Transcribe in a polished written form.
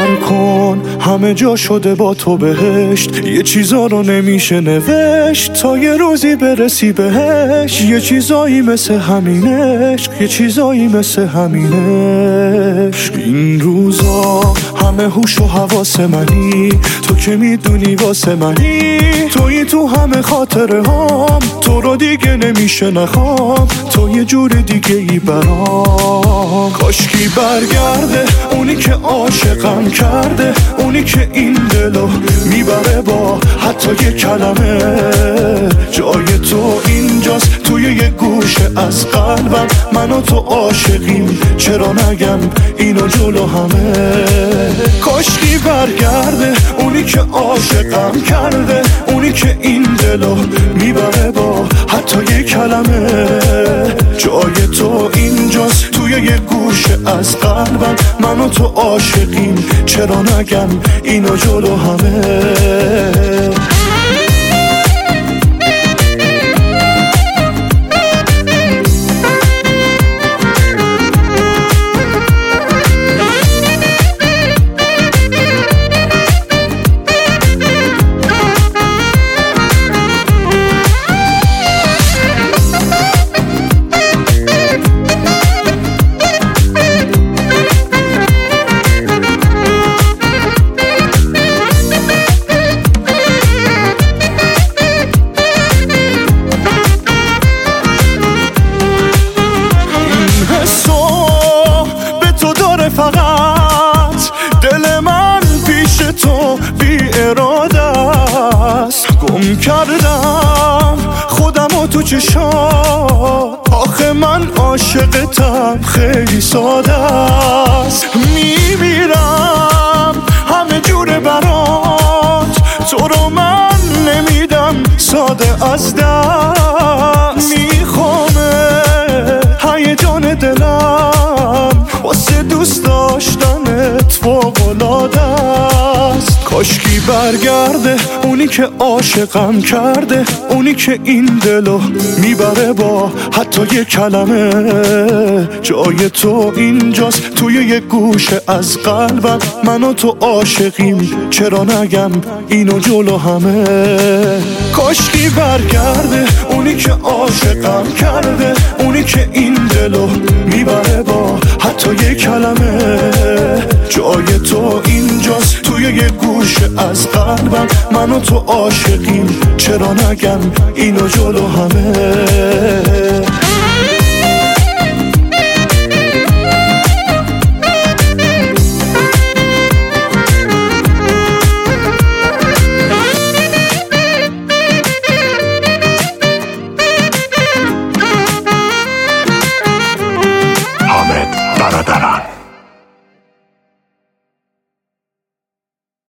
باور کن همه جا شده با تو بهشت، یه چیزا رو نمیشه نوشت تا یه روزی برسی بهش. یه چیزایی مثل همینش، یه چیزایی مثل همینش. این روزا همه هوش و حواس منی، تو که میدونی واسه منی، تویی تو همه خاطره هام، تو رو دیگه نمیشه نخوام، تو یه جور دیگه ای برام. کاشکی برگرده اونی که عاشقم کرده، اونی که این دلو میبره با حتی یه کلمه. جای تو اینجاست توی یه گوشه از قلبم، من و تو عاشقیم چرا نگم اینو جلو همه. کاشکی برگرده اونی که عاشقم کرده، اونی که این دلو میبره با حتی یه کلمه. جای تو اینجاست توی یه گوشه از قلبم، من و تو عاشقیم چرا نگم اینو جلو همه. فقط دل من پیش تو بی اراده است، گم کردم خودم و تو چشات، آخه من عاشقتم خیلی ساده است. میمیرم همه جوره برات، تو رو من نمیدم ساده از دست. میخوامه هیجان دلم واسه دوست داشتنت فوق‌العاده است. کاشکی برگرده اونی که عاشقم کرده، اونی که این دلو میبره با حتی یه کلمه. جای تو اینجاست توی یه گوشه از قلبم، من و تو عاشقیم چرا نگم اینو جلو همه. کاشکی برگرده اونی که عاشقم کرده، اونی که این دلو میبره با حتی یه کلمه. جای تو اینجاست توی یه گوشه از قلبم، من و تو عاشقیم چرا نگم اینو جلو همه.